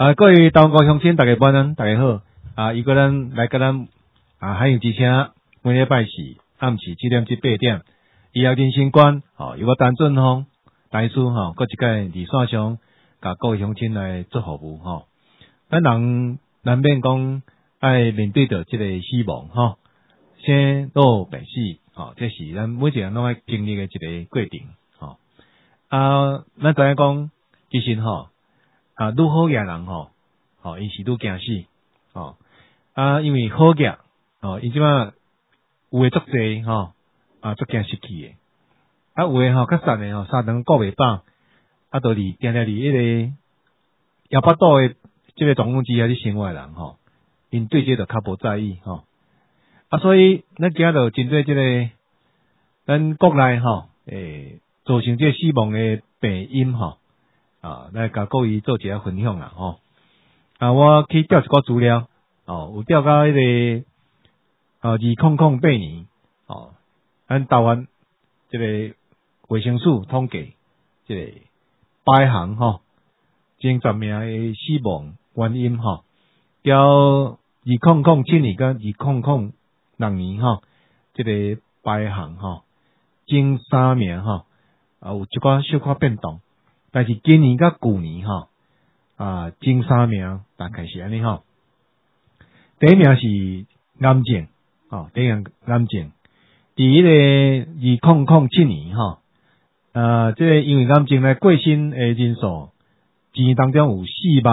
各位台湾高乡亲，大家晚安，大家好。一个人来跟咱海洋之声，每礼拜四暗时7点至8点，医疗人生观，由我陈俊峰大师搁一届伫线上，甲各位乡亲来做服务咱人难免讲爱面对着这个死亡生老病死这是咱每一个人拢爱经历的一个过程咱知影讲其实愈好业人伊是愈惊死因为好业伊即摆有诶足济足惊失去诶有诶较惨诶3顿顾袂饱都是定定伫迄个亚巴岛诶即个状况之下去生活诶人因对这个较无在意所以咱今仔就针对这个咱国内造成这个死亡诶病因来甲各位做一下分享我去调一寡资料有调到迄个2008年咱台湾这个卫生署统计这个8项前10名诶死亡原因调2007年甲2006年这个8项前3名有一寡小可变动，但是今年甲去年前3名大概是安尼第一名是癌症第一名癌症，伫迄个2007年这个因为癌症来过身诶人数，一年当中有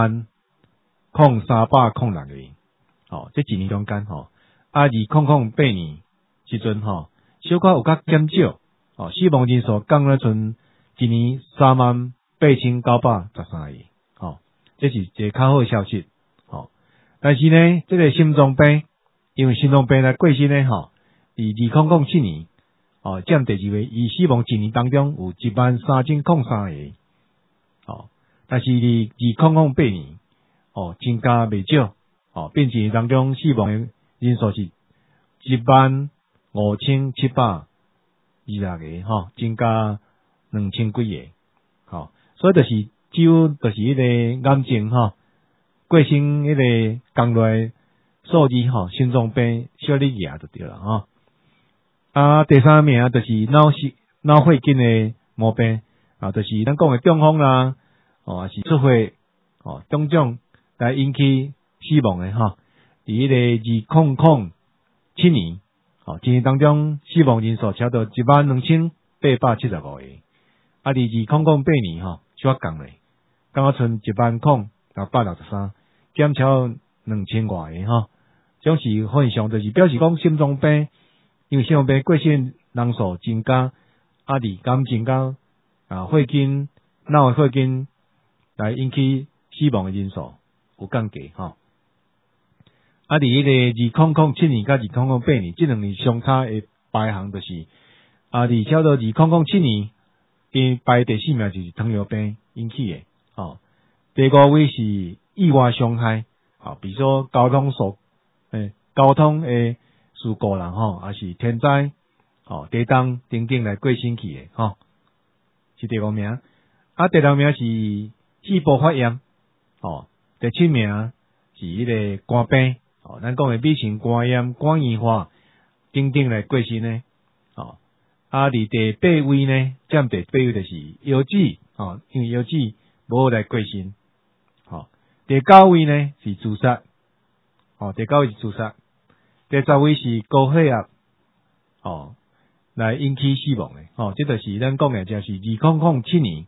40306人这一年中间2008年时阵小可有较减少死亡人数降了剩一年38913个这是一个较好诶消息但是呢这个心脏病因为心脏病来过身呢伫2007年占第2位，伊死亡一年当中有13003个但是伫2008年增加袂少变一年当中死亡诶人数是15720个增加2000几个所以就是只有就是迄个癌症过身迄个降落来数字心脏病小你举就对了第3名就是脑血筋的毛病就是咱讲的中风啦是出血种种来引起死亡的伫迄个2007年一年当中死亡人数超到12875个伫2008年小可降咧降剩10663减超2000外个这种是现象，就是表示讲心脏病，因为心脏病过身人数增加伫癌症甲血筋脑血筋来引起死亡的人数有降低伫迄个2007年甲2008年这2年相差的排行就是伫超到2007年因排第4名就是糖尿病引起的第5位是意外伤害比如说交通的事故啦还是天灾地震等等来过身去的是第5名第6名是细胞发炎第7名是迄个肝病咱讲的B型肝炎肝硬化等等来过身呢伫第8位呢占第8位就是腰子因为腰子无来过身第9位呢是自杀第9位是自杀第10位是高血压来引起死亡的这就是咱讲的就是2007年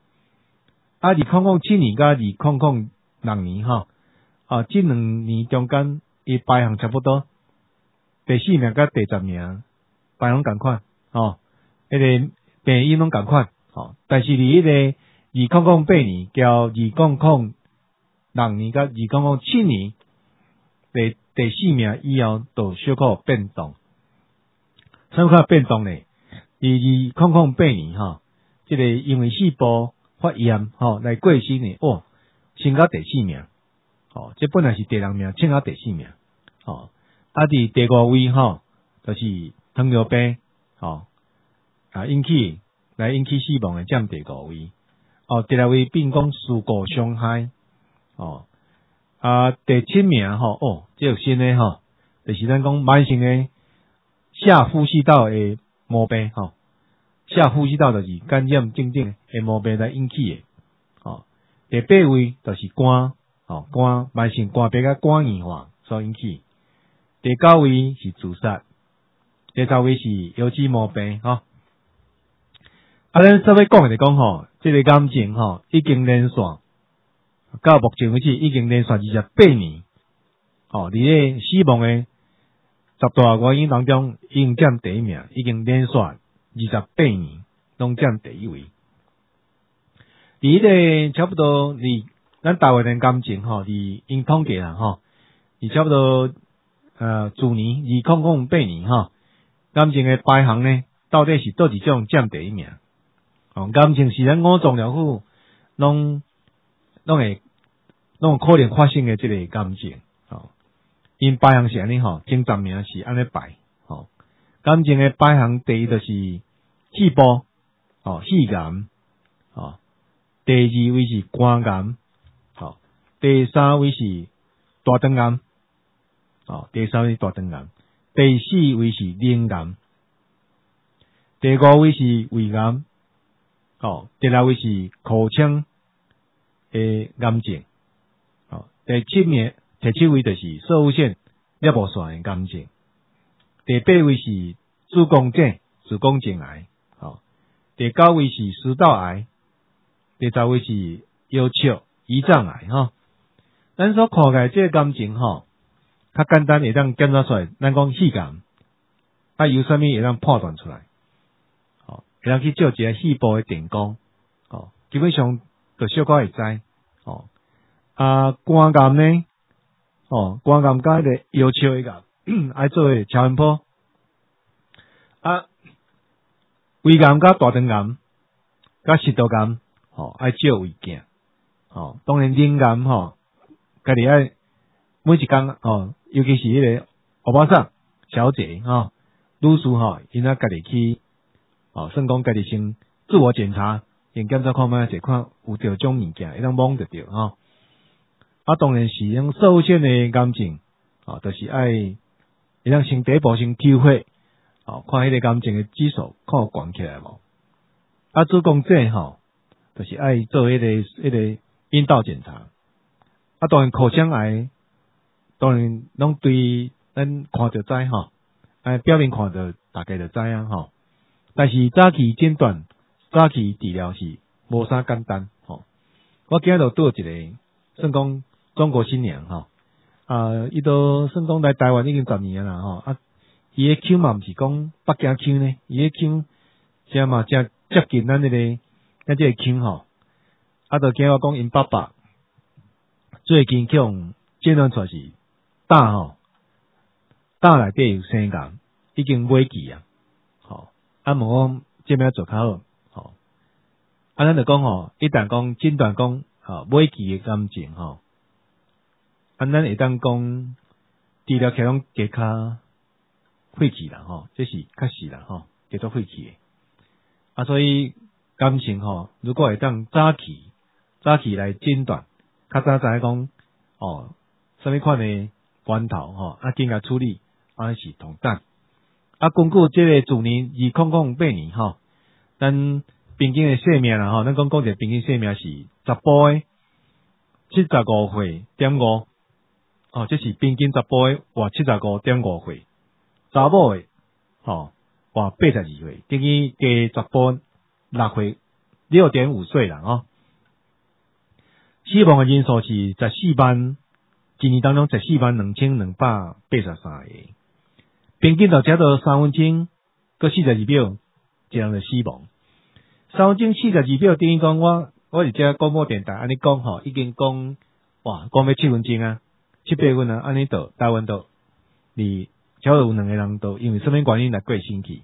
2007年甲2006年这2年中间伊排行差不多第4名甲第10名排行同款迄个病因拢同款但是伫迄个2008年交2006年甲2007年第4名以后就小可有变动什么可变动呢伫2008年这个因为细胞发炎来过身的升到第4名这本来是第2名升到第4名伫第5位就是糖尿病引起死亡的占第5位第6位变讲事故伤害第7名吼，这有新诶吼，就是咱讲慢性诶下呼吸道诶毛病吼，下呼吸道就是感染症症诶毛病来引起诶。第8位就是肝，肝慢性肝病甲肝硬化所引起。第9位是自杀，第10位是腰肌毛病咱稍微讲讲这个癌症已经连续到目前为止已经连续28年，伫咧死亡诶10大原因当中，已经占第1名，已经连续28年拢占第1位。伫迄个差不多咱台湾诶癌症伫因统计啦伫差不多自年2008年癌症诶排行呢，到底是倒一种占第1名？癌症是咱五脏六腑拢有可能发生诶即个癌症因排行是安尼前10名是安尼排癌症诶排行第1就是肺部肺癌第2位是肝癌第3位是大肠癌第3位是大肠癌，第4位是鳞癌，第5位是胃癌第6位是口腔诶癌症第7位就是射物线尿路线诶癌症，第8位是子宫颈癌第9位是食道癌，第10位是腰鞘胰脏癌咱所看嘅这个癌症较简单会当检查出来，咱讲肺癌由啥物会当判断出来会当去照一下肺部诶电光基本上就小可会知肝癌呢肝癌甲迄个腰鞘诶癌爱做诶超音波胃癌甲大肠癌甲食道癌爱照胃镜当然鳞癌家己爱每一工尤其是迄个欧巴桑小姐女士因家己去算讲家己先自我检查，先检查看卖者看有着种物件会当摸得着当然是用射物线诶癌症就是爱会当先第一步先抽血看迄个癌症诶指数看有悬起来无子宫颈就是爱做迄个阴道检查当然口腔癌当然拢对咱看着知表面看着大概就知但是早期诊断早期治疗是无啥简单我今日就拄一个算讲中国新娘伊都算讲来台湾已经10年啦伊诶腔嘛毋是讲北京腔呢，伊诶腔真嘛真接近咱这个腔就惊我讲因爸爸最近去用诊断出来是胆内底有生癌，已经末期问我这边做较好咱就讲一旦讲诊断讲末期诶癌症咱会当讲治疗起来拢加较晦气啦这是确实啦叫做晦气诶所以癌症如果会当早期来诊断，较早知影讲啥物款诶源头紧甲处理是同等根据这个自年2008年咱平均诶寿命啦咱讲一个平均寿命是查甫诶75岁点5这是平均查甫诶活75.5岁，查某诶活82岁，等于加查甫6.5岁啦死亡诶人数是14万，一年当中142283个，平均就差不多3分钟搁42秒，一人就死亡。3分钟42秒，等于讲我伫遮广播电台安尼讲已经讲讲要7分钟7-8分安尼到台湾到差不多有2个人都因为什么原因来过身去。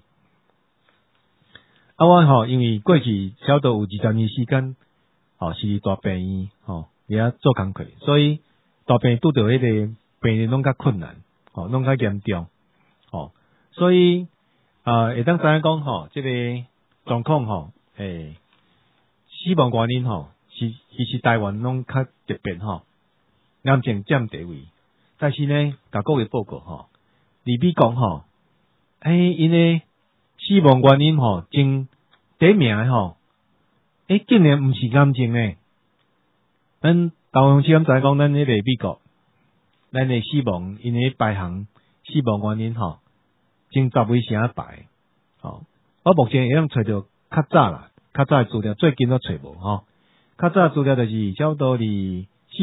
我因为过去差不多有20年时间是大病院伫做工课，所以大病拄着迄个病人拢较困难拢较严重所以会当知影讲这个状况死亡原因其实台湾拢较特别癌症占第位，但是呢，甲各位报告伫美国因的死亡原因真第一名的竟然毋是癌症呢。咱台湾市知讲，咱迄个美国，咱的死亡因的排行死亡原因前10位是安排我目前会用找到较早啦，较早的资料，最近都找无较早的资料就是差不多伫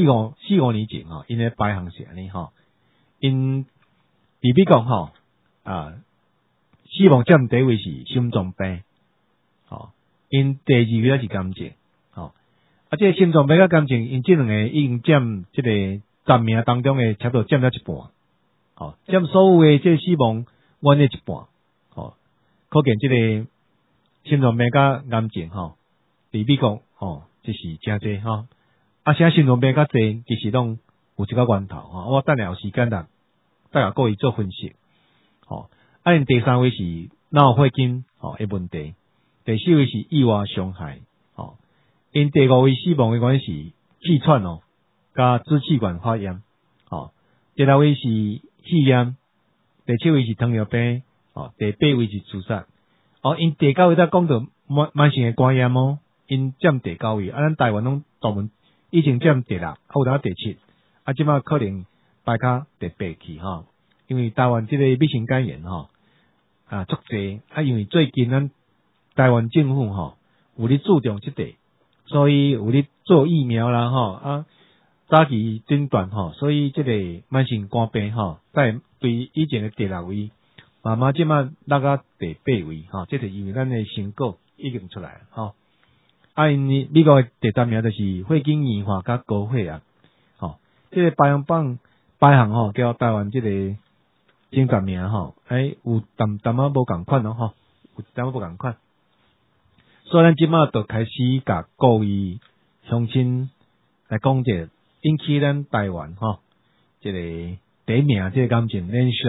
4-5年前因的排行是安尼因伫美国死亡占第一位是心脏病因第2位是癌症这个心脏病甲癌症因这两个已经占这个10名当中的差不多占了一半占所有的这个死亡原因一半可见这个心脏病甲癌症伫美国就是真济啥心脏病较济其实拢有一个源头我等下有时间啦再甲各位做分析因第3位是脑血筋的问题，第4位是意外伤害因第5位死亡的原因是气喘甲支气管发炎第6位是肺炎，第7位是糖尿病第8位是自杀因第9位才讲到慢性的肝炎因占第9位咱台湾拢大部分以前占第6，有当第7即摆可能排到第8去因为台湾这个乙型肝炎足济因为最近咱台湾政府有咧注重这块，所以有咧做疫苗啦早期诊断所以这个慢性肝病在对以前的第6位，慢慢即摆落到第8位这是因为咱的成果已经出来了因美国的第3名就是血筋硬化甲高血压这个排行叫台湾这个前10名有淡淡无共款有淡无共款，所以咱即摆就开始甲各位乡亲来讲者引起咱台湾这个第1名这个癌症连续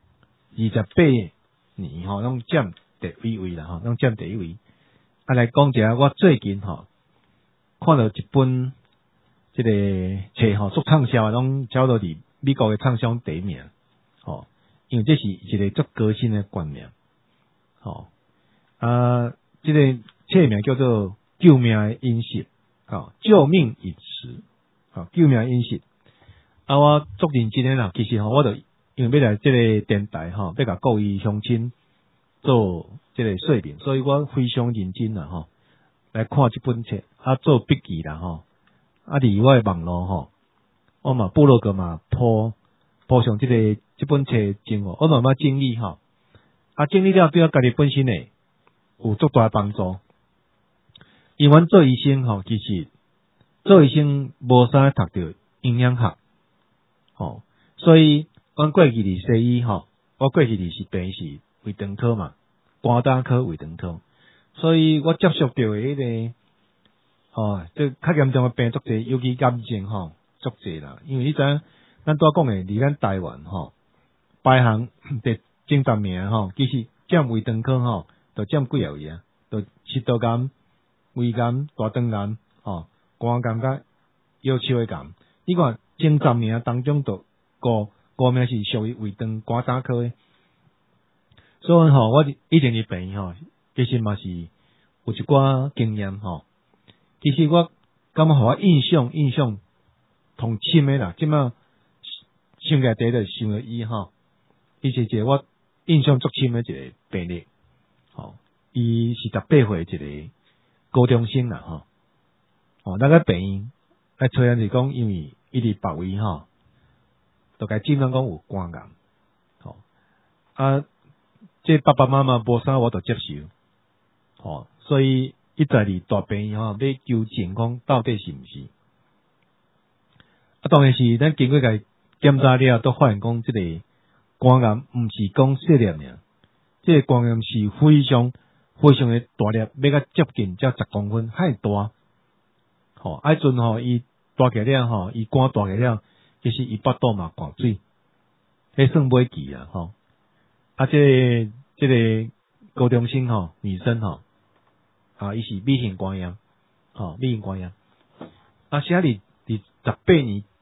28年拢占第1位啦拢占第1位来讲者我最近看到一本这个册足畅销拢差不多伫美国的畅销第1名因为这是一个足革新的观念这个册名叫做救命的饮食救命饮食救命饮食我足认真的啦，其实我就因为要来这个电台要甲各位乡亲做这个说明，所以我非常认真啦来看这本册做笔记啦伫我的网络我嘛部落格嘛铺上这本册经过，我慢慢整理整理了对我家己本身的有足大帮助。因为做医生其实做医生无啥读到营养学所以阮过去伫西医我过去伫是病是胃肠科嘛，肝胆科胃肠科，所以我接触到的迄个这较严重的病足济，尤其癌症足济啦。因为你知影咱拄仔讲的，伫咱台湾排行第前10名其实占胃肠科就占几啊位就食道癌、胃癌、大肠癌肝癌甲腰鞘的癌。你看前10名当中就5名是属于胃肠肝胆科的，所以我以前伫病院其实嘛是有一寡经验其实我感觉互我印象同深的啦，即摆想起来第一就想到伊是一个我印象足深的一个病例伊是18岁一个高中生啦那个病院来找人是讲，因为伊伫别位就甲诊断讲有肝癌这爸爸妈妈无啥我就接受所以一直伫大病院要纠正讲到底是毋是当然是咱经过甲检查了都发现讲这个肝癌毋是讲细粒尔，这个肝癌是非常的大粒，要甲接近才10公分，太大迄阵伊大起了伊肝大起了，其实伊腹肚嘛灌水，迄算尾期啦这个高中生女生伊是 B 型肝炎B 型肝炎写伫18年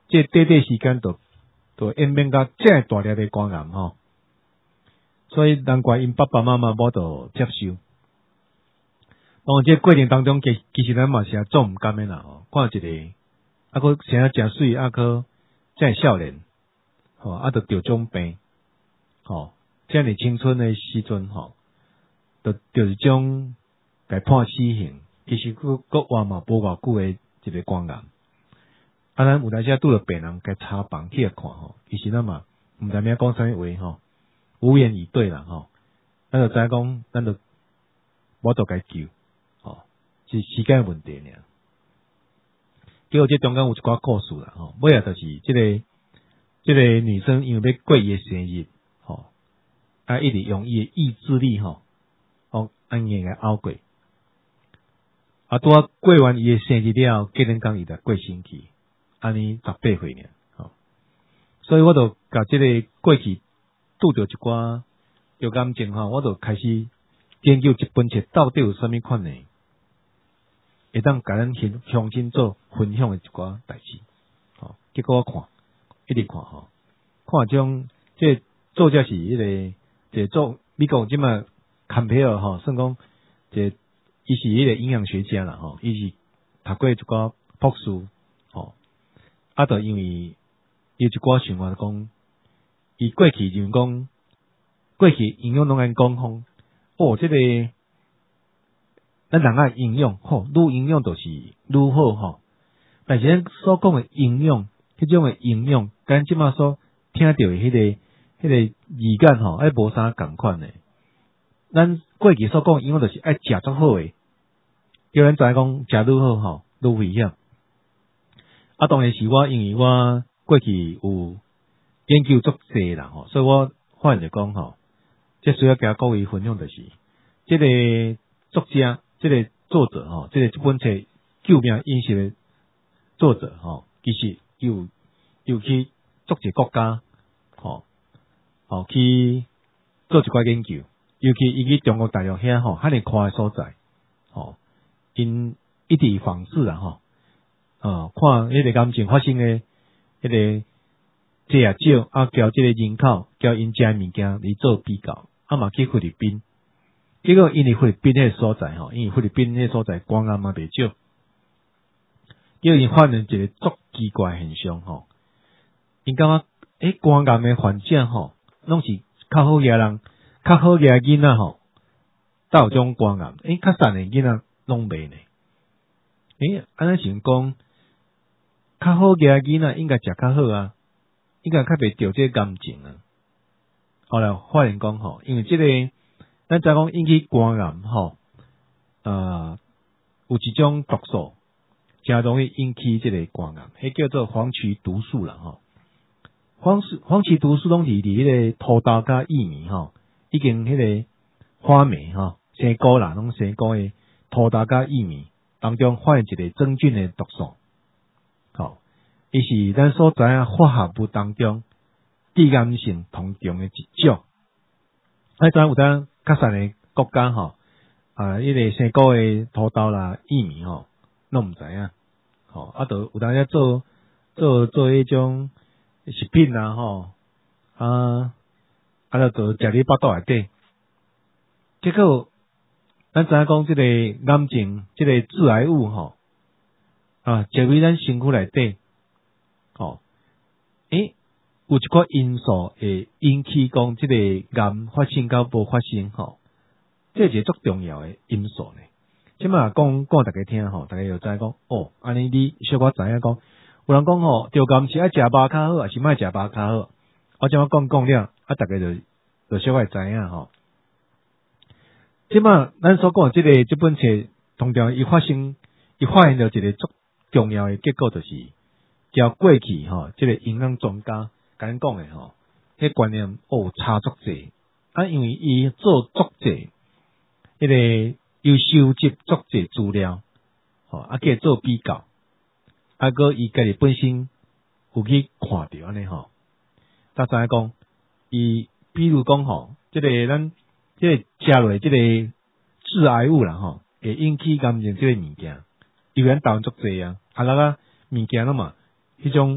这短短时间就演变到这大粒的肝癌吼，所以难怪因爸爸妈妈无得接受。当这过程当中，其实咱嘛是做毋甘的啦吼，看一个，佫生啊诚水，佫真少年，吼，就得种病，吼，这样青春的时阵吼，就是种该判死刑，其实佫活嘛无偌久的一个肝癌。咱有当时拄着病人该查房去看吼，其实咱嘛毋知影讲啥物话吼，无言以对啦吼，咱就知影讲，咱就无得该救。是时间问题尔，结果这中间有一寡故事啦，吼，尾啊就是这个女生因为要过伊的生日，吼，一直用伊的意志力，吼，安硬个熬过，拄啊过完伊的生日了，隔两天伊就过身去，安尼18岁尔，吼，所以我就甲这个过去拄着一寡有感情吼，我就开始研究一本册到底有啥物款呢？会当甲咱乡亲做分享的一寡代志，吼，结果我一直看吼，看种这作者是一个做美国即马坎培尔吼，算讲伊是一个营养学家啦吼，伊是读过一寡博士，吼，就因为伊一寡想法讲，伊过去就是讲过去营养拢安讲这个。咱人啊营养吼，愈营养就是愈好吼。但是咱所讲的营养，迄种的营养，咱即马所听到的迄个字眼吼，无啥共款的。咱过去所讲的营养就是爱食足好诶，叫咱知讲食愈好吼，愈危险。当然是我因为我过去有研究足济啦吼，所以我发现就讲吼，这需要甲各位分享就是这个作者。这个作者吼，这本册救命饮食的作者吼，其实又去足一国家吼去做一寡研究，尤其伊去中国大陆遐吼，遐尼宽的所在吼，因一直访视啦吼，看迄个感情发生的迄个这少交这个人口，交因食物件来做比较，嘛去菲律宾。结果因为菲律宾迄个所在吼，因为菲律宾迄个所在肝癌嘛袂少，结果因发现一个足奇怪现象吼，因感觉肝癌的患者吼，拢是较好个人，较好个囡仔吼，都有种肝癌，较瘦的囡仔拢袂呢。安尼想讲，较好个囡仔应该食较好啊，应该较袂着这个癌症啊。后来发现讲吼，因为这个。咱再讲引起肝癌吼，有一种毒素，真容易引起这个肝癌，迄叫做黄曲毒素啦吼。黄曲毒素拢是伫迄个土豆甲薏米吼，已经迄个花梅吼，生菇啦，拢生菇的土豆甲薏米当中发现一个真菌的毒素，吼，伊是咱所知影化合物当中致癌性同重的一种。咱有当较善的国家吼，迄个生菇的土豆啦、薏米吼，拢毋知影，吼，就有当时做迄种食品啦吼，就食伫巴肚内底，结果咱知影讲即个癌症，即个致癌物吼，食入咱身躯内底，吼，有一寡因素会引起讲即个癌发生到无发生吼，这是足重要的因素呢。即马讲大家听吼，大家就知讲安尼你小可知影讲，有人讲吼，着癌是爱食肉较好，还是莫食肉较好？我即马讲了，大家就小可知影吼。即马咱所讲这本册，通常伊发现了一个足重要的结果，就是交过去吼，这个营养专家。简讲诶吼，迄观念差足济，因为伊做足济，迄个又收集足济资料，去做比较，个伊家己本身有去看着安尼吼，大知影讲，伊比如讲吼，即个咱即个食落即个致癌物啦吼，会引起癌症即个物件，因为咱台湾足济啊，物件了嘛，迄种。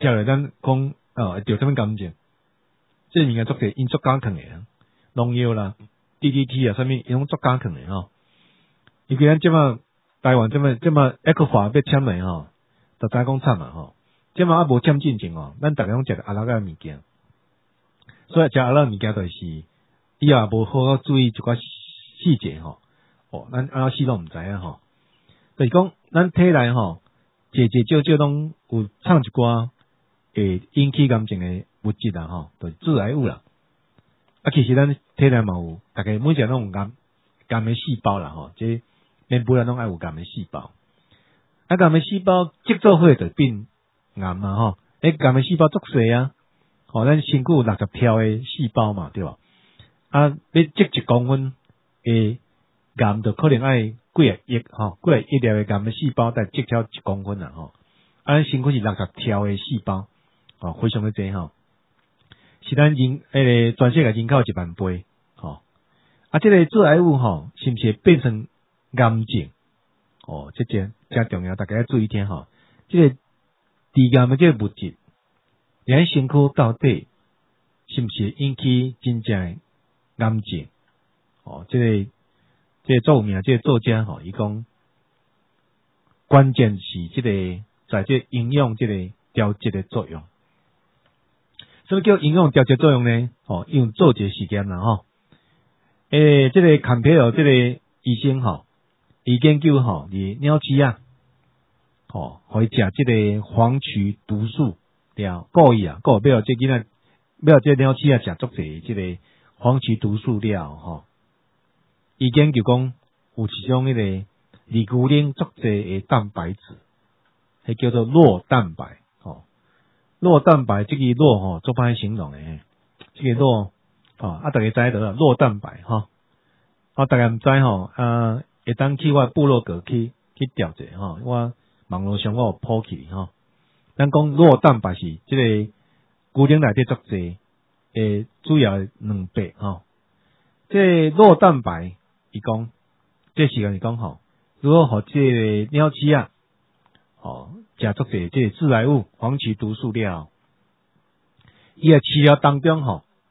食落咱讲会着什么感情？即物件做者因做加强诶，农药啦、DDT 啊，啥物因拢做加强诶吼。尤其咱即马台湾即马ECFA要签诶吼，就知讲惨啊吼。即马无签进前哦，咱逐个拢食阿拉个物件，所以食阿拉物件就是以后无好好注意一寡细节吼。咱安怎死都毋知影吼。就是讲咱体内吼，少少拢有掺一寡会引起癌症诶物质啦吼，就是致癌物啦。其实咱体内嘛有，大概每只拢有癌诶细胞啦吼，即免不然拢爱有癌诶细胞。癌诶细胞积做伙就变癌嘛吼，癌诶细胞足细啊，咱身躯有60条诶细胞嘛，对吧？要积1公分诶癌，就可能爱几啊亿吼，几啊亿粒诶癌诶细胞才积超1公分啦吼。咱身躯是60条诶细胞，非常诶济吼。是咱全世界人口1万倍，即个致癌物是毋是会变成癌症？这真重要，大家要注意听吼。即个致癌的即个物质，咱身躯到底是毋是引起真正的癌症？即个著名即个作家伊讲，关键是即个在即营养即个调节的作用。什么叫营养调节作用呢？用做一个实验啦吼。即个坎培尔即个医生伊研究伫鸟鼠啊，互伊食即个黄曲毒素了，故意要即囡仔，要即鸟鼠啊食足济即个黄曲毒素了伊研究讲有一种迄个离牛奶足济诶蛋白质，迄叫做酪蛋白。酪蛋白这个酪做歹形容诶，这个酪大家知道啦，酪蛋白大家毋知会当去我部落格去调者我网络上我有铺起咱讲酪蛋白是即个牛奶内底足济主要诶蛋白即个酪蛋白伊讲，这时间是讲如果互即个鸟鼠啊食足济即个致癌物黄曲毒素了，伊诶饲料当中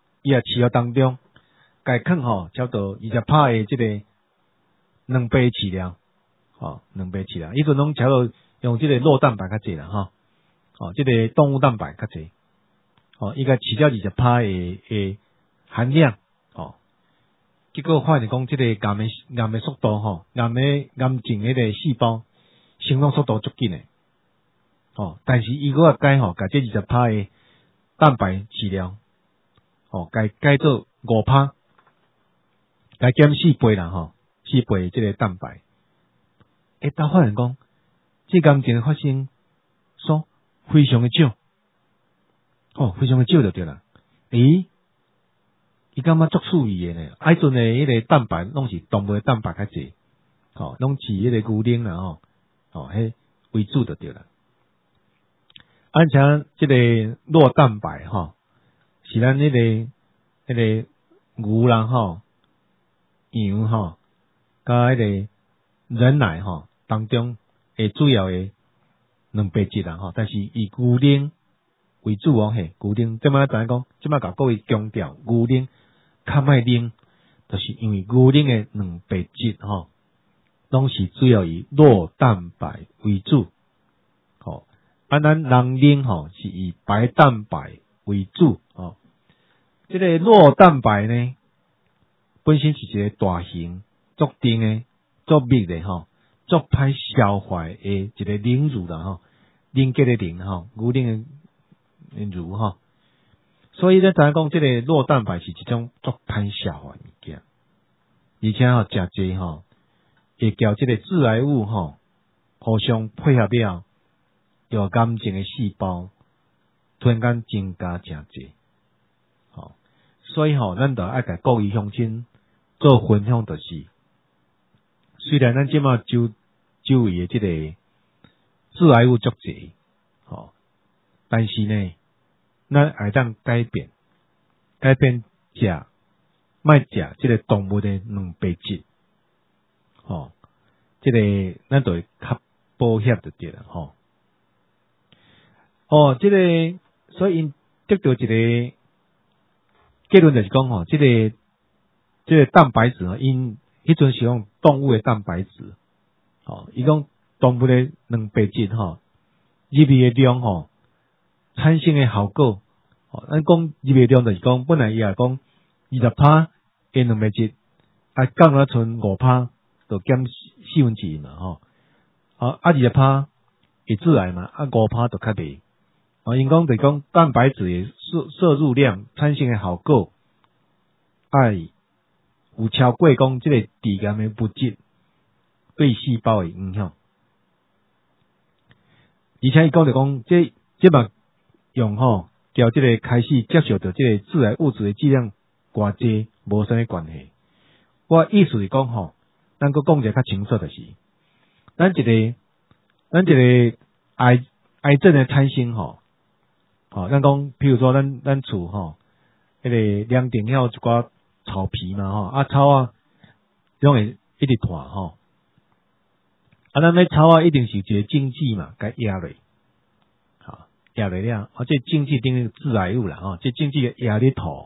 该放差不多20%诶即个两倍饲料，2倍饲料，伊阵拢差不多用即个酪蛋白较济啦即个动物蛋白较济伊个饲料20%诶含量结果发现讲即个癌诶速度癌症迄个细胞生长速度足紧诶但是伊如果改甲这20%诶蛋白饲料改做5%，改减4倍啦4倍即个蛋白，他发现讲这癌症发生数非常诶少非常诶少就对啦。伊感觉足趣味诶呢，阵诶迄个蛋白拢是动物诶蛋白较济拢是迄个牛奶啦迄为主就对啦。像即个酪蛋白是咱迄个牛啦羊甲迄个人奶当中会主要诶蛋白质啦但是以牛奶为主牛奶即摆知影讲，即摆甲各位强调牛奶较莫啉，就是因为牛奶诶蛋白质拢是主要以酪蛋白为主咱人啉是以白蛋白为主这个酪蛋白呢，本身是一个大型足长诶、足密诶足歹消化诶一个凝乳啦凝结诶凝牛奶诶乳所以咧，知影讲这个酪蛋白是一种足歹消化物件，而且食济会交这个致癌物互相配合了。有癌症的细胞突然间增加诚济，所以咱就爱甲各位乡亲做分享，就是虽然咱即马周围的即个致癌物足济，但是呢，咱会当改变食，莫食即个动物的蛋白质，即个咱就会较保险就对了这个所以因得到一个结论就是讲这个蛋白质因迄阵是用动物的蛋白质，伊讲动物的蛋白质入味的量产生的效果，咱讲入味量就是讲本来伊也讲20%的蛋白质，降了剩5%，就减1/4嘛，20% 会致癌嘛，5% 就较袂。因讲就是讲蛋白质的摄入量产生的效果，有超过讲即个致癌的物质对细胞的影响。而且伊讲就讲这嘛用交即个开始接受到即个致癌物质的剂量偌济无啥物关系。我意思是讲咱佫讲一个较清楚就是，咱一个癌症的产生咱讲譬如说咱厝迄个梁顶遐有一寡草皮嘛草拢会一直断咱迄草一定是一个经济嘛，该压落，压落了，这经济等于致癌物啦，这经济压咧土，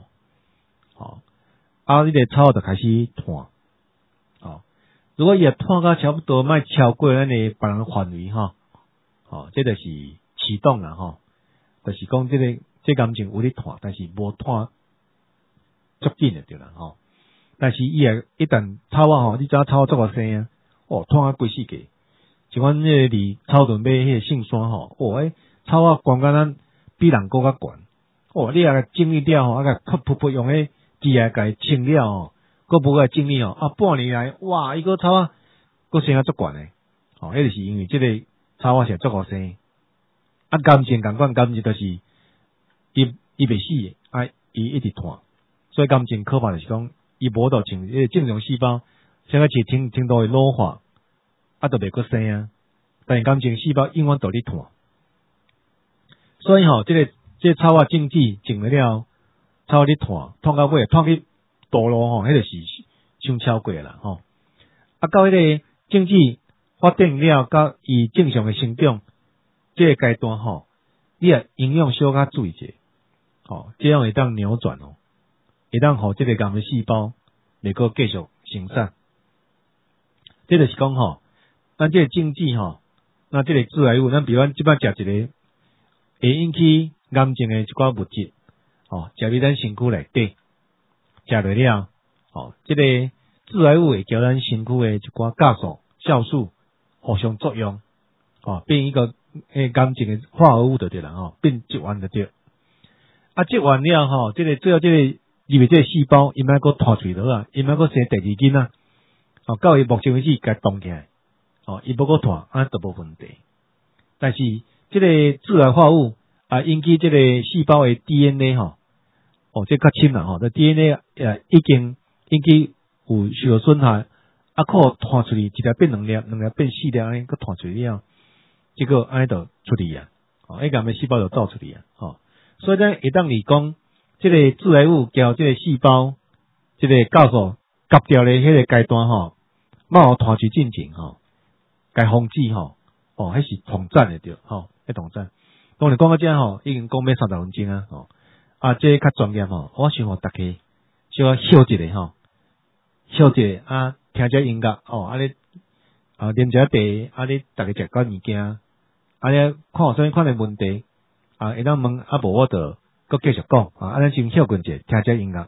你个草就开始断，如果伊断到差不多莫超过咱的别人范围这就是启动啦就是讲这感情有咧断，但是无断足紧就对啦但是伊一旦草你知影草怎么生啊？断啊规世界。像阮迄个离草屯买迄个杏山草悬甲咱比人更较悬，你甲整理了甲噗用迄机械甲伊清了佫无甲整理半年来哇，伊个草佫生啊足悬诶，迄就是因为即个草是足好生，感情共款，感情就是伊袂死伊一直断，所以感情可怕就是讲伊无到像迄个正常细胞，像个是程度会老化。就袂佫生啊，但是感情细胞永远都咧断，所以这个草经济种了草咧断到尾，断去道路迄就是伤超过啦到迄个经济发展了，到伊正常的生长这个阶段你营养小可注意者这样会当扭转会当互这个癌细胞袂佫继续生产，这就是讲咱这个经济那这个致癌物，咱比如咱即摆食一个会引起癌症的一寡物质，食入咱身躯内底，食落了，这个致癌物会交咱身躯的一寡酵素、酵素互相作用，变一个癌症的化合物就对啦，变疾患就对。疾患了这个最后这个入面这个细胞，伊莫佫拖出落啊，伊莫佫生第二囡仔，到伊目前为止该冻起来。伊无个断，都无问题。但是这个致癌化合物引起这个细胞的 DNA 这较深啦这 DNA 已经引起有受损害，可弹出去一粒变两粒，两粒变4粒，安尼佫弹出去了，结果安尼就出去啊，癌的细胞就走出去啊，所以咱会当你讲这个致癌物交这个细胞这个酵素割掉的迄个阶段莫弹出进前该防止迄是统战的对迄统战。当然讲到这已经讲要30分钟这较专业我想互大家小休一下休一下听者音乐你啉者茶你大家食个物件你看有啥物款的问题会当问无我就佫继续讲咱先休困者听者音乐。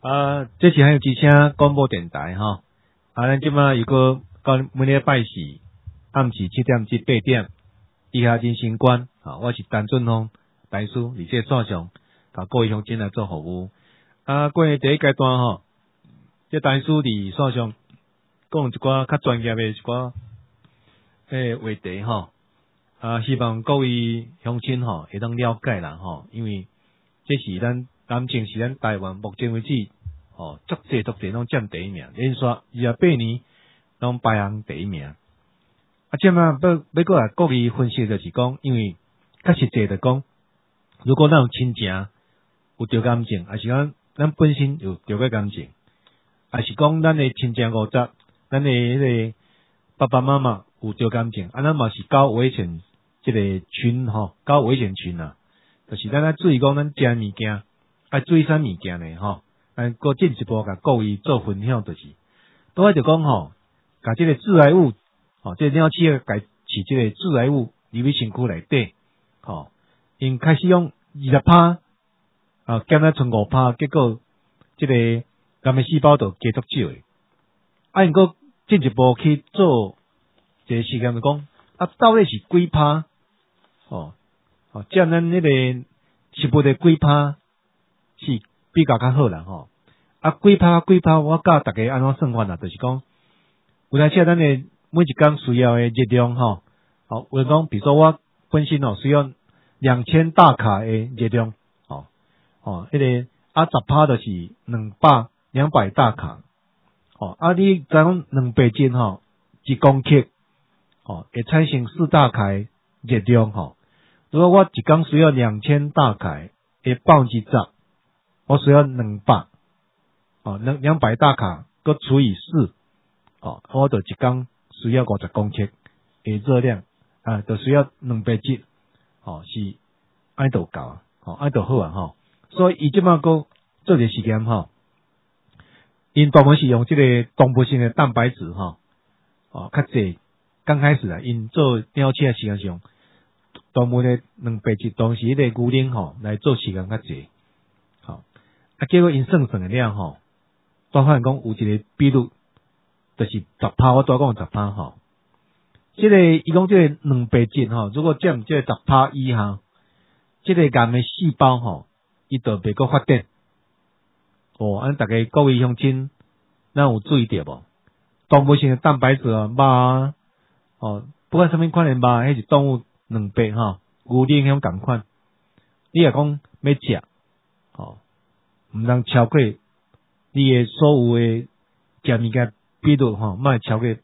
这是还有之声广播电台吼，咱即马有个到每礼拜四暗时7点至8点，以下真心观我是陈俊峰大师，伫这线上甲各位乡亲来做服务。过第一阶段吼，这大师伫线上讲一寡较专业的一寡话题吼，希望各位乡亲吼会当了解啦吼，因为这是咱男性是咱台湾目前为止足济拢占第一名，连续28年拢排行第一名。即马要过来各位分析就是讲，因为较实际的讲，如果咱有亲情有着感情，还是讲咱本身有着过感情，还是讲咱的亲情50，咱的迄个爸爸妈妈有着感情，咱嘛是搞危险即个群搞危险群啊，就是咱注意讲咱食物件，注意啥物件呢搁进一步甲各位做分享，就是拄仔就讲甲即个致癌物即个鸟鼠甲饲即个致癌物入去身躯内底因开始用20%减到剩5%，结果即个癌的细胞就加足少诶。因搁进一步去做一个实验，就讲到底是几趴占咱迄个食物的几趴是比较好啦几趴，我教大家安怎算法啦，就是讲有当时咱的每一工需要的热量有讲，比如说我本身需要2000大卡的热量迄个10%就是200大卡你知影200斤1公克会产生4大卡的热量如果我一工需要2000大卡的10%，我需要200大卡，搁除以4我就一工需要50公克的热量就需要200斤是安就够安就好所以伊即马搁做一个实验因专门是用即个动物性的蛋白质较济，刚开始因做鸟鼠的实验上，动物的200质当时迄个牛奶来做实验较济结果因算的了发现讲有一个比率，就是 10%， 我拄讲 10%即个伊讲即个200质如果占即个 10% 以下，即个癌的细胞伊就袂阁发展大家各位乡亲，咱有注意到无？动物性的蛋白质肉不管什么款的肉，迄是动物2倍牛奶香共款。你若讲要食毋通超过你的所有的食物件比率莫超过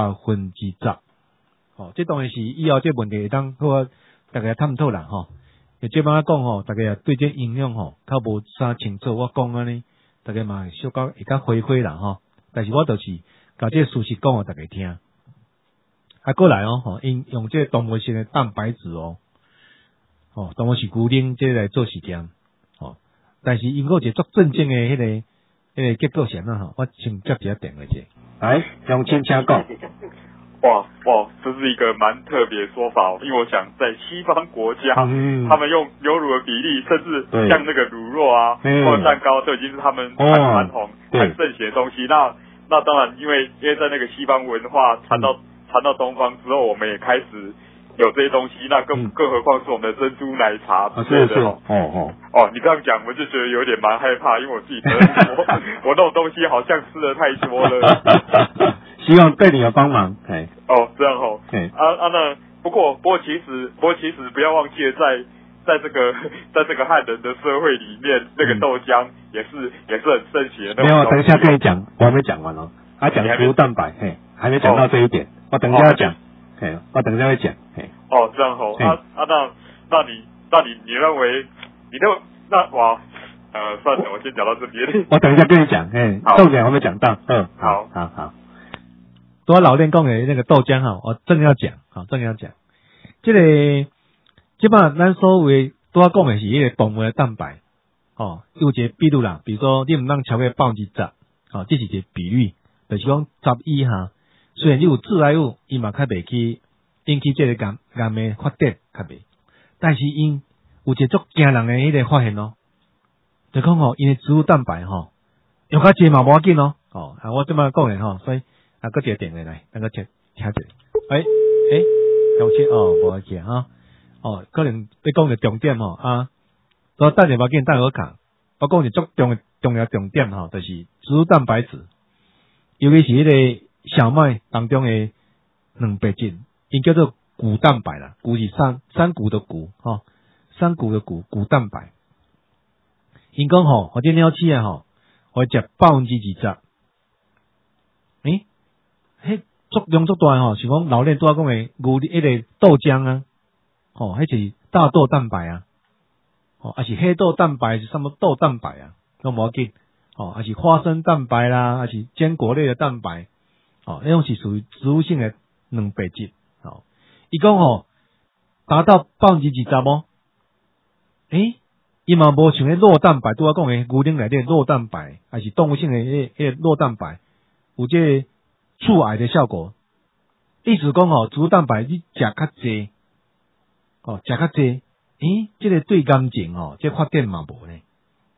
10%这当然是以后这问题会当好大家探讨啦即摆讲大家也对这营养较无啥清楚，我讲安尼，大家嘛小可会较灰灰啦但是我就是甲这事实讲互大家听。过来因用这动物性的蛋白质动物是牛奶这来做实验但是因有一个足正经的迄个结果是安怎我先接一下电话者。来，乡亲请讲。 哇，这是一个蛮特别的说法因为我想在西方国家，他们用牛乳的比例，甚至像那个乳酪或者蛋糕，都已经是他们很传统、很盛行的东西。那当然，因为在那个西方文化传到东方之后，我们也开始有这些东西。那更何况是我们的珍珠奶茶之类的你这样讲，我就觉得有点蛮害怕，因为我自己得我那种东西好像吃的太多了。 希望对你有帮忙。 这样那不过其实不要忘记了，在这个汉人的社会里面，那个豆浆也是很盛行的。 没有，等一下跟你讲，我还没讲完讲植物蛋白，还没讲到这一点，我等一下讲，我等一下会讲。 这样那你认为算了，我先讲到这边。 我等一下跟你讲，重点还没讲到。好。多老练讲的那个豆浆我正要讲，这个基本上咱所谓多讲的是迄个动物的蛋白有一个比率啦，比如说你毋通超过20%这是一个比率，就是讲10以下，虽然你有致癌物，伊嘛较袂去引起这个癌的发展较袂，但是有一个足惊人的迄个发现就讲因的植物蛋白用较济嘛无要紧哦。哦，啊，我即摆讲诶吼，所以啊，搁一个电话来，咱搁听一下。响起哦，无要紧哈。哦，可能你讲个重点吼啊，所以等下无要紧，等我讲。我讲是足重要重点吼，就是植物蛋白质，尤其是迄个小麦当中诶蛋白质，因叫做谷蛋白啦，谷是山谷的谷吼，山谷的谷蛋白。因讲吼，或者鸟鼠啊吼，会食20%。迄作用足大吼，像讲老练拄仔讲诶牛迄个豆浆啊，吼，迄是大豆蛋白啊。哦，还是黑豆蛋白是什么豆蛋白啊？都无要紧。哦，还是花生蛋白啦，还是坚果类的蛋白。哦，那种是属于植物性的蛋白质。哦，伊讲吼达到20%无？伊嘛无像迄酪蛋白，拄仔讲诶牛奶内底酪蛋白，还是动物性的迄个酪蛋白，有这个促癌的效果。意思讲吼，植物蛋白你食较济，哦，食较济。这个对感情哦，这发展嘛无呢？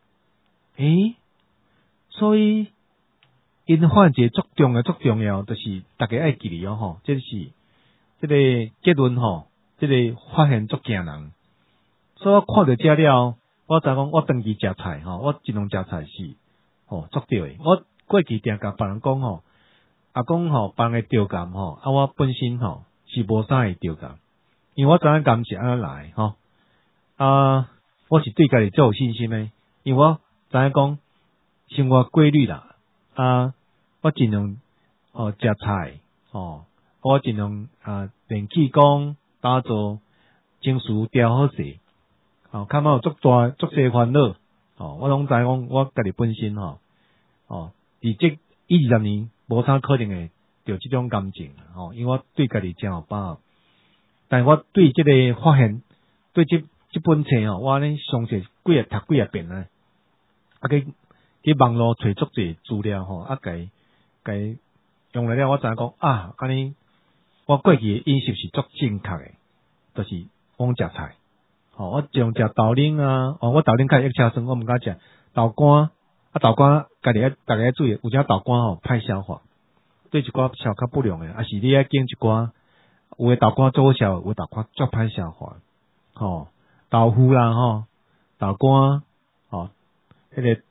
所以因发现一个足重要，就是大家爱记哩哦吼，这是这个结论吼，这个发现足惊人。所以我看到这了，我知讲我长期食菜吼，我尽量食菜是足对的。我过去定甲别人讲吼，啊讲吼别人会着感吼，啊我本身吼是无啥会着感，因为我知影感是安怎来吼。我是对家己最有信心诶，因为我知影讲生活规律啦，我尽量食菜我尽量练气功，打坐，情绪调好势，较莫有足济烦恼，我拢知讲我家己本身伫这20年无啥可能会着即种感情，因为我对家己真有把握，但我对即个发现，对这本册我咧详细读几啊遍啊，去网络找足济资料甲用来了，我知影讲安尼我过去的饮食是足正确的，就是我食菜，我尽量食豆奶啊，我豆奶较会吃酸，我毋敢食豆干，豆干大家要注意，有只豆干歹消化，对一寡消化不良的，还是你要拣一寡有的豆干最好消，有的豆干足歹消化，豆腐啦，豆干，迄个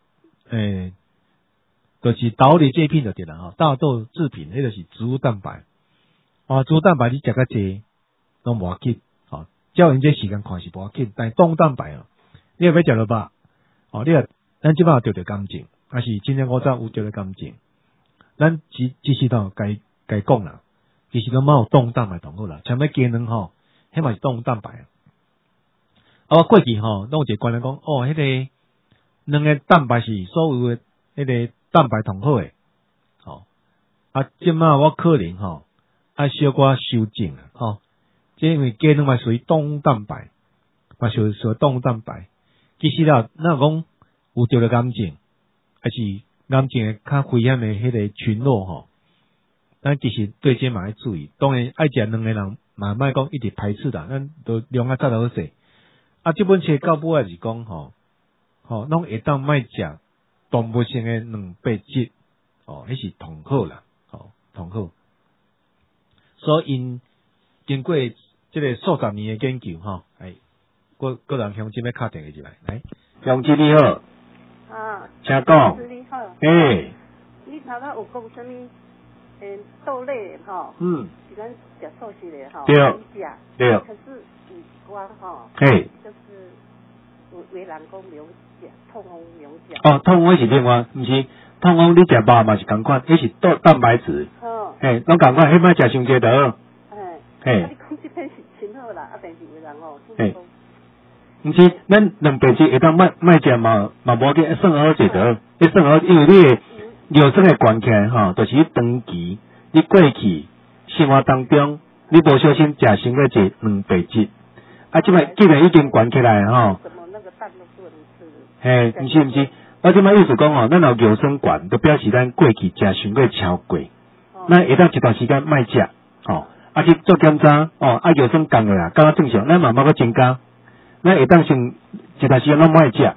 就是豆类制品就对啦，大豆制品，迄就是植物蛋白，植物蛋白你食较济拢无要紧，照因这时间看是无要紧，但动物蛋白你要食落饱，咱即摆有着感情，还是今年我早有着感情，咱只是当该讲啦，其实都冇有动物蛋白同好啦，像要鸡卵迄嘛是动物蛋白。我过去弄一个观念讲，迄个两个蛋白是所有的迄个蛋白同好诶，即摆我可能小可修正即因为鸡卵嘛属于动物蛋白，嘛属于动物蛋白。其实啦，咱讲有着了感情，还是感情诶较危险诶迄个群落咱其实对这嘛要注意。当然爱食两个人嘛莫讲一直排斥啦，咱都量啊再好势。这本册到尾是讲拢会当莫食动物性诶蛋白质，迄是同好啦，同好。所以因经过这个数十年诶研究个人乡亲要敲电话入来， 乡亲你好，请讲。 你好，你头仔有讲什么？豆类是咱食素食的对。 可是我就是有人讲没有食，痛风没有食。 痛风是另外，毋是痛风你食肉嘛是共款，迄是蛋白质。拢共款，迄莫食伤济就好。 你讲这边是真好啦，但是有人就是讲。 毋是，咱蛋白质会当莫食嘛无要紧，算好就好。算好，因为你的尿酸会悬起来就是长期你过去生活当中，你无小心食伤过济蛋白质，即摆既然已经悬起来什么那个蛋都不能吃。 毋是，我即摆意思讲咱有尿酸悬，就表示咱过去食伤过超过，咱会当一段时间莫食，去做检查，尿酸降落来，敢若正常，咱嘛莫去增加。咱会当先一段时间拢莫食，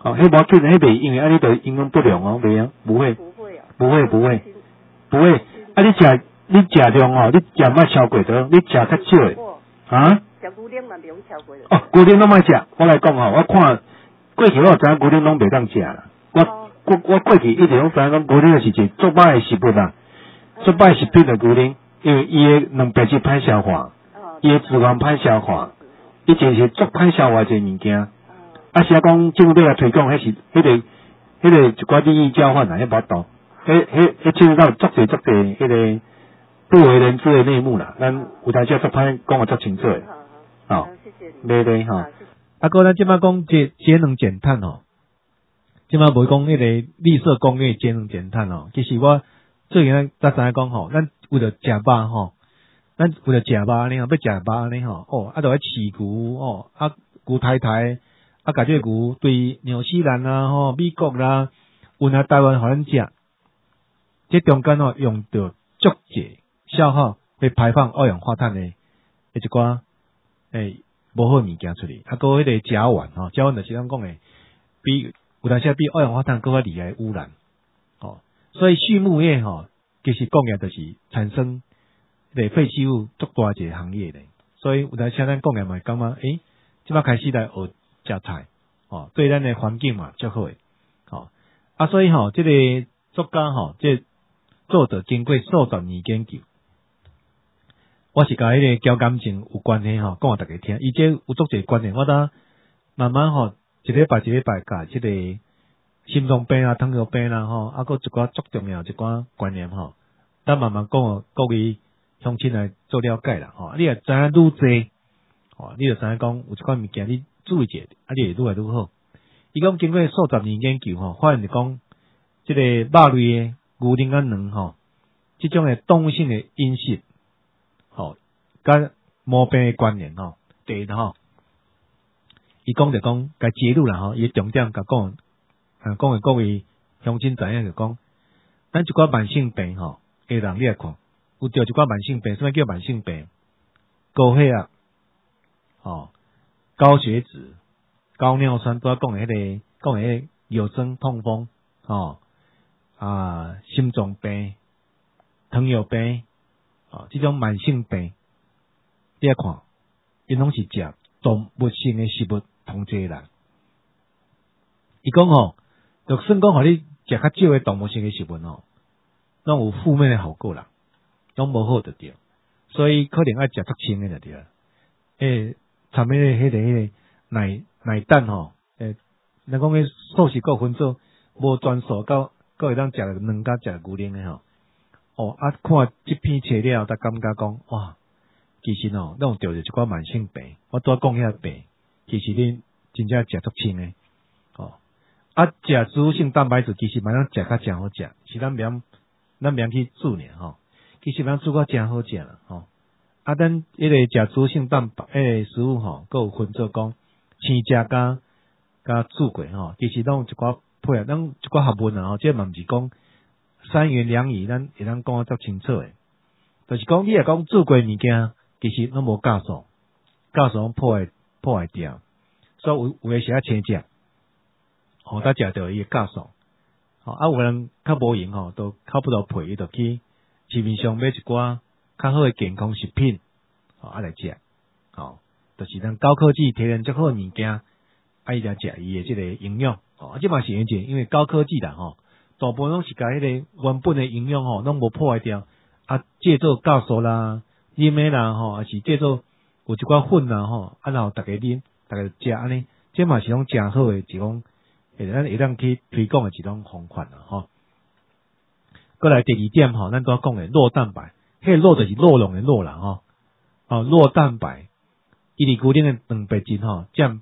哦，迄无紧，迄袂因为啊，你著营养不良哦，袂啊，不会，不会。啊，你食量哦，你食莫超过头，你食较少诶。啊？ 食牛奶嘛，袂用超过。 哦，牛奶拢莫食，我来讲吼，我看过去我知影牛奶拢袂当食啦。我过去一直拢知影讲牛奶是一个足歹诶食物啦，足歹食品诶牛奶，因为伊诶蛋白质歹消化，伊诶脂肪歹消化，伊就是足歹消化一个物件。啊，是啊，讲政府对来推广，迄个一寡利益交换啦，迄无多，迄牵涉到足侪迄个不为人知的内幕啦。咱有当时足歹讲得足清楚诶。好，对吼。 啊，哥，咱即摆讲节能减碳吼，即摆无讲迄个绿色工业节能减碳吼。其实我最近咱知影讲吼，咱为了食肉吼，咱为了食肉安尼吼，要食肉安尼吼，哦，啊，著要饲牛哦，啊，牛太太。啊，甲这个牛对纽西兰啦、吼美国啦、运来台湾互咱食，这中间哦用到足济消耗会排放二氧化碳的一寡无好物件出嚟。啊，个迄个甲烷吼，甲烷就是咱讲的，比有当时比二氧化碳更加厉害污染。哦，所以畜牧业吼，其实讲嘅就是产生废弃物足大一个行业咧。所以有当时咱讲嘅嘛，感觉即摆开始来学。食菜，哦，对咱的环境嘛，较好诶，哦，啊，所以吼，这个作家吼，这作者经过数十年研究，我是甲迄个交感情有关系吼，讲互大家听，伊这有足侪观念，我当慢慢吼，一礼拜甲这个心脏病啊、糖尿病啦吼，啊，搁一寡足重要一寡观念吼，咱慢慢讲互各位乡亲来做了解啦，吼，你也知影愈济，哦，你就知影讲有一款物件你。注意者，啊，你会愈来愈好。伊讲经过数十年研究吼，发现讲，这个肉类的牛奶甲卵吼，这种的动物性的饮食，吼，甲毛病的观念吼，第一吼，伊讲就讲，甲揭露啦吼，伊重点甲讲给各位乡亲知影就讲，咱一寡慢性病吼，个人你来看，有着一寡慢性病，什么叫慢性病？高血压，哦。高血脂、高尿酸都要讲迄个有声痛风哦心脏病、糖尿病这种慢性病，你来看，因拢是食动物性的食物同济人。伊讲吼，就算讲互你食较少的动物性的食物吼，拢有负面的效果啦，拢无好就对，所以可能爱食较清的就对。参迄个奶蛋吼，咱讲迄素食够分做无专属，够会当食卵甲食牛奶的吼。哦，啊，看这篇册了，才感觉讲哇，其实哦，咱有着一寡慢性病，我拄讲遐病，其实恁真正食足清的。哦，啊，食植物性蛋白质其实蛮食较真好食，是咱免去煮呢吼，其实咱煮到真好食啦吼。啊，咱迄个食植物性蛋白食物吼，佮有分做讲生食甲煮过吼，其实拢有一寡配合，咱一寡学问啊吼，这嘛毋是讲三言两语，咱会当讲啊足清楚诶。就是讲你若讲煮过物件，其实拢无酵素拢破坏掉，所以有诶时啊青食，吼，才食到伊诶酵素，吼啊有人较无闲吼，都靠不到配，伊就去市面上买一寡较好诶健康食品，来食，就是咱高科技提炼足好诶物件，伊来食伊诶即个营养，即嘛是因为高科技啦，大部分拢是甲迄个原本诶营养拢无破坏掉，借做酵素啦、饮诶啦，还是借做有一寡粉啦，然后大家啉，大家食安尼，即嘛是种诚好诶一种，咱会当去推广诶一种方法啦，过来第二点咱都要讲诶酪蛋白。迄酪就是酪农的酪啦，酪蛋白，伊伫牛奶的蛋白质占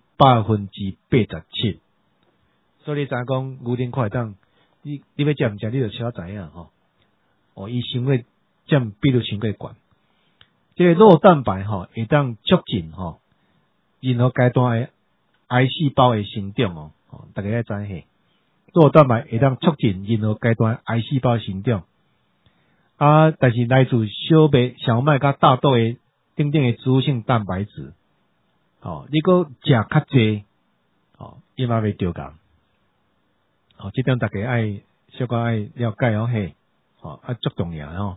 87%，所以你知影讲牛奶快当，你要食毋食，你就小知影伊伤过占比率伤过悬。这个酪蛋白会当促进任何阶段的癌细胞的生长大家要知影，酪蛋白会当促进任何阶段癌细胞的生长。但是来自小麦甲大豆的等等的植物性蛋白质，你搁食较济，伊嘛袂着共， 这点大家爱小可爱了解哦嘿，足重要吼。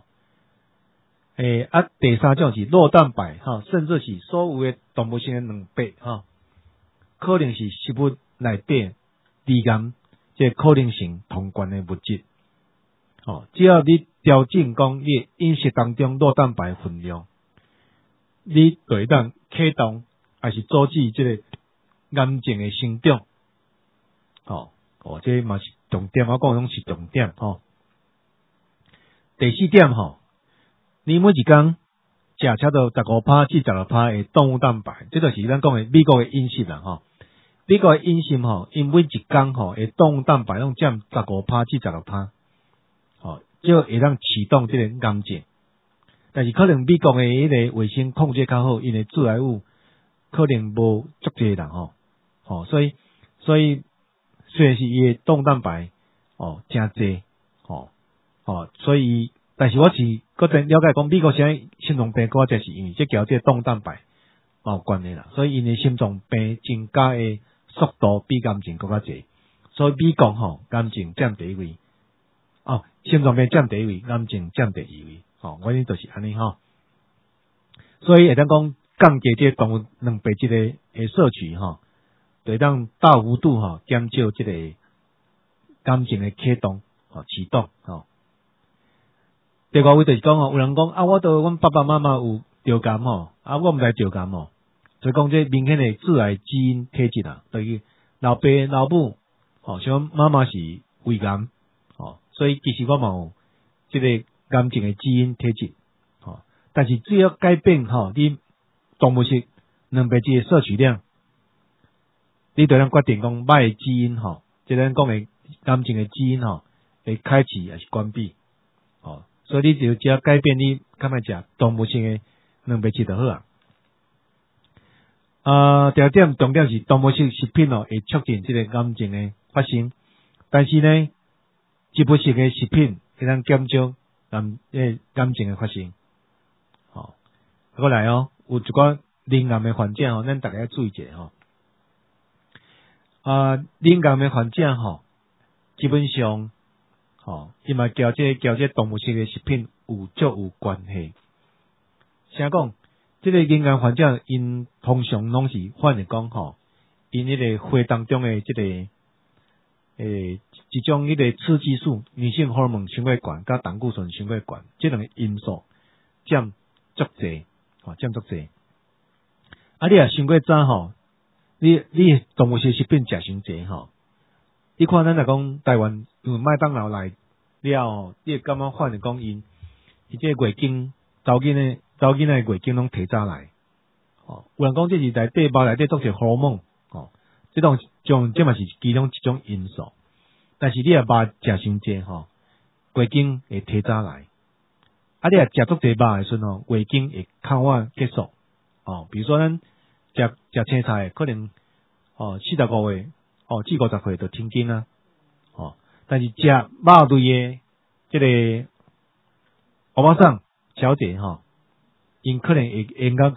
第三种是酪蛋白甚至是所有的动物性的蛋白可能是食物内底离癌这可能性同悬的物质。只要你调整讲你的饮食当中酪蛋白分量，你就会当启动还是阻止这个癌症的生长。这嘛是重点，我讲拢是重点第四点你每一天食差不多15%至16%的动物蛋白，这就是咱讲的美国的饮食啦美国的饮食因每一天的动物蛋白拢占15%至16%，就会当启动这个癌症。但是可能美国的迄个卫生控制较好，因为致癌物可能无足济啦所以虽然是伊的动物蛋白真济所以但是我是个人了解讲，美国现在心脏病个就是因为这交这动物蛋白有关系啦，所以因的心脏病增加的速度比癌症更加济，所以美国癌症占第一位，心脏病占第一位，癌症占第二位，原因就是安尼所以会当讲降低这动物蛋白质的摄取就会当大幅度减少这个癌症的启动启动第二位就是讲有人讲我阮爸爸妈妈有得癌我毋知得癌所以讲这明显的致癌基因体质对于老爸老母像妈妈是胃癌所以其实我嘛有这个癌症的基因体质但是只要改变你动物性蛋白质的摄取量，你就能决定讲歹的基因即咱讲的癌症的基因会开启还是关闭所以你就只要改变你敢若食动物性的蛋白质就好第二点重点是动物性食品会促进这个癌症的发生，但是呢植物性的食品会当减少癌症的发生过来有一寡罹癌的患者咱大家要注意一下罹癌的患者基本上伊嘛交这动物性的食品有关系。啥讲？这个罹癌患者因通常拢是反映讲因迄个血当中的这个一种迄个雌激素、女性荷尔蒙伤过悬，甲胆固醇伤过悬，这两个因素占足济占足济。你也伤过早你动物性食品食伤济你看咱来讲台湾，因为麦当劳来了，你会感觉反映讲伊这个月经查某囡仔月经拢提早来有人讲这是内底包内底作些荷尔蒙这嘛是其中一种因素。但是你也肉食伤济月经会提早来你也食足济肉的时阵月经会较晚结束比如说咱食青菜可能40个月至50岁就停经但是食肉类的这个欧巴桑小姐因可能会延到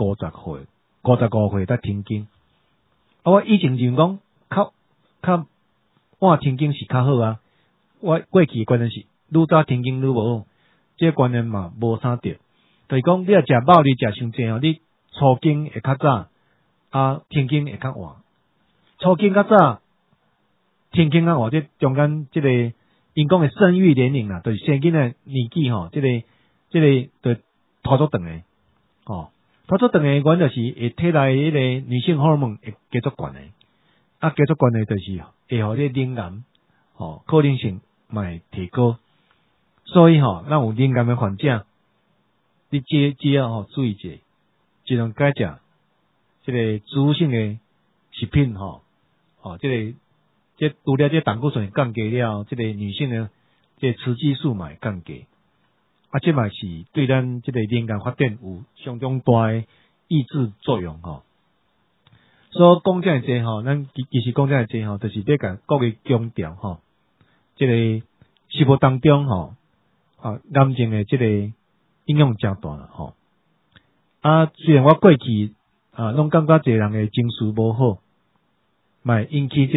55岁才停经我以前就讲较晚停经是较好我过去的观念是愈早停经愈无好，这个观念嘛无啥对，就是讲你要食肉类食伤济你初经会较早停经会较晚，初经较早停经较晚，这中间这个因讲的生育年龄就是生囡仔年纪这个就拖足长的拖足长的原因就是会体内迄个女性荷尔蒙会加足悬的加足悬的就是会互你罹癌可能性嘛会提高，所以咱有罹癌的患者你只要注意一下，尽量改食这个植物性的食品这除了这胆固醇降低了，这个女性的这雌激素嘛会降低这嘛是对咱这个罹癌发展有相当大的抑制作用所以讲这样济咱其实讲这样济就是要甲各位强调这个食物当中癌症的这个影响真大啦虽然我过去拢感觉一个人的情绪无好，嘛会引起这个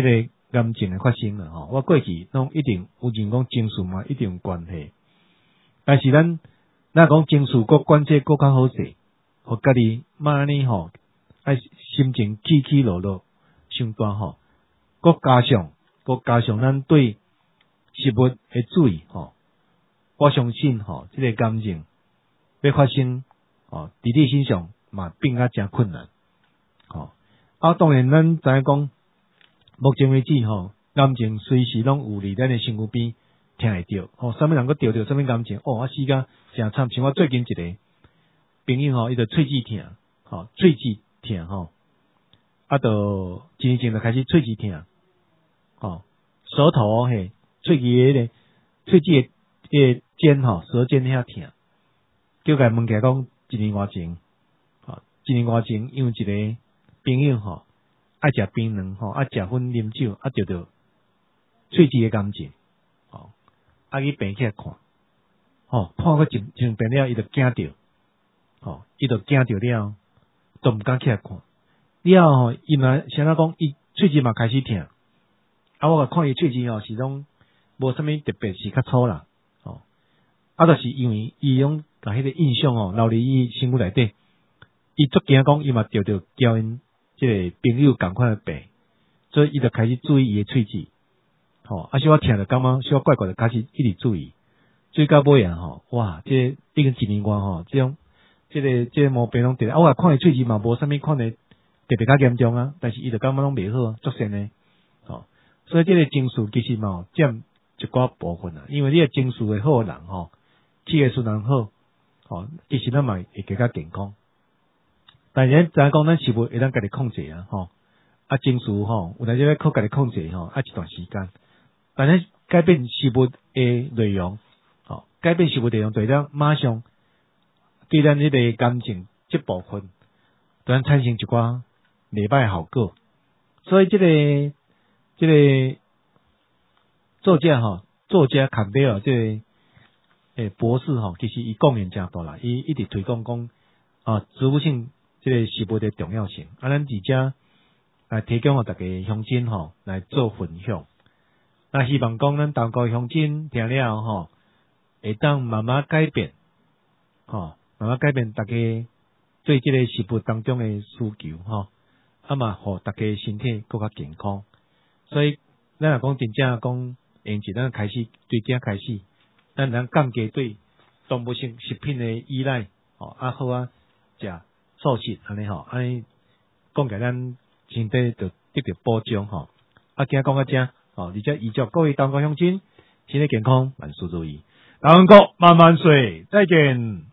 癌症的发生了吼。我过去拢一定有人讲情绪嘛，一定有关系。但是咱讲情绪搁管制搁较好势，互家己莫安尼吼，爱心情起起落落伤大吼。搁加上咱对食物的注意吼。我相信吼，这个癌症要发生哦，伫你身上嘛变较真困难。吼，当然咱知影讲，目前为止吼，癌症随时拢有伫咱的身躯边听会到。吼，啥物人搁得到啥物癌症？我死甲诚惨。像我最近一个朋友吼，伊就喙齿痛，吼，喙齿痛吼，一年前就开始喙齿痛，吼，舌头嘿，喙齿的尖吼，舌尖遐痛，叫甲问起来讲一年外前，因为一个朋友吼，爱食槟榔吼，爱食薰啉酒，得到喙齿的癌症，吼，去病起来看，吼，看过一遍了，伊就惊着，吼，伊就惊着了，都毋敢起来看。了吼，伊嘛啥讲，伊喙齿嘛开始痛，我甲看伊喙齿吼是拢无啥物特别，是较粗啦。就是因为伊用甲迄个印象留伫伊身躯内底，伊足惊讲伊嘛得到交因即个朋友共款的病，所以伊就开始注意伊的喙齿。我听着感觉小怪怪的，开始一直注意到尾啊哇，这已经一年外这个毛病拢得。我看伊喙齿嘛无啥物看的特别较严重啊，但是伊就感觉拢袂好，足神的。所以这个情绪其实嘛占一寡部分啊，因为你的情绪会好的人气血顺人好，其实咱嘛会更加健康。但是知影讲咱食物会当家己控制啊，情绪有当时要靠家己控制一段时间。但是改变食物的内容，改变食物内容对咱马上对咱迄个感情这部分，对咱产生一寡袂歹的效果。所以这个作家坎贝尔这个博士其实伊贡献真大啦，伊一直推广讲植物性这个食物的重要性。咱伫遮来提供互大家乡亲来做分享。那希望讲咱豆高乡亲听了会当慢慢改变，慢慢改变大家对这个食物当中的需求嘛，互大家身体更加健康。所以咱若讲真正讲，用一咱开始对这开始。咱能降低对动物性食品的依赖，好食素食安尼安尼讲起来咱身体就得到保障今讲到这而且预祝各位豆高乡亲身体健康，万事如意，大家慢慢睡，再见。